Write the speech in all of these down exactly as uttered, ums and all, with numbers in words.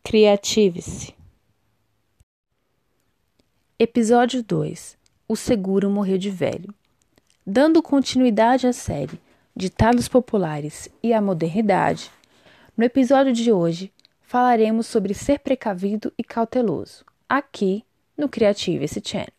Creative-se. Episódio dois. O seguro morreu de velho. Dando continuidade à série Ditados Populares e a Modernidade, no episódio de hoje falaremos sobre ser precavido e cauteloso, aqui no Creative-se Channel.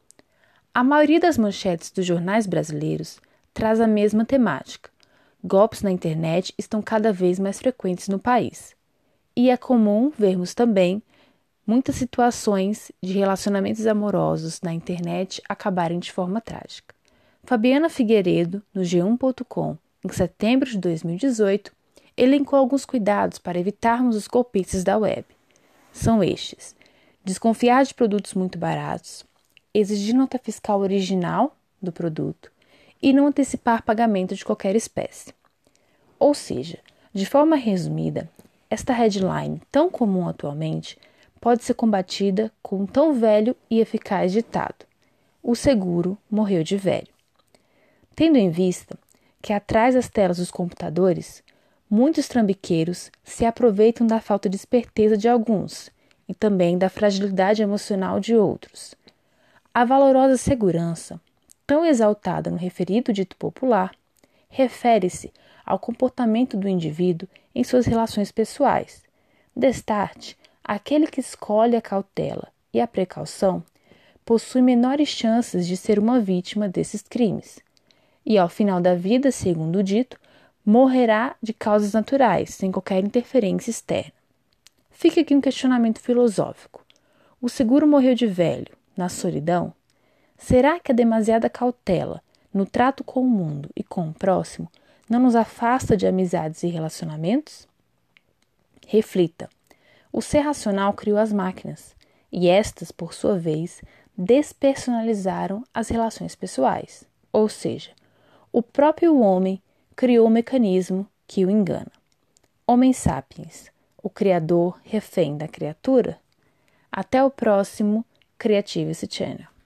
A maioria das manchetes dos jornais brasileiros traz a mesma temática. Golpes na internet estão cada vez mais frequentes no país. E é comum vermos também muitas situações de relacionamentos amorosos na internet acabarem de forma trágica. Fabiana Figueiredo, no G um ponto com, em setembro de dois mil e dezoito, elencou alguns cuidados para evitarmos os golpistas da web. São estes: desconfiar de produtos muito baratos, exigir nota fiscal original do produto e não antecipar pagamento de qualquer espécie. Ou seja, de forma resumida, esta headline, tão comum atualmente, pode ser combatida com um tão velho e eficaz ditado: o seguro morreu de velho. Tendo em vista que atrás das telas dos computadores, muitos trambiqueiros se aproveitam da falta de esperteza de alguns e também da fragilidade emocional de outros. A valorosa segurança, tão exaltada no referido dito popular, refere-se ao comportamento do indivíduo em suas relações pessoais. Destarte, aquele que escolhe a cautela e a precaução possui menores chances de ser uma vítima desses crimes. E ao final da vida, segundo o dito, morrerá de causas naturais, sem qualquer interferência externa. Fica aqui um questionamento filosófico. O seguro morreu de velho, na solidão? Será que a demasiada cautela no trato com o mundo e com o próximo não nos afasta de amizades e relacionamentos? Reflita. O ser racional criou as máquinas, e estas, por sua vez, despersonalizaram as relações pessoais. Ou seja, o próprio homem criou o mecanismo que o engana. Homem sapiens, o criador refém da criatura? Até o próximo Creative-se Channel.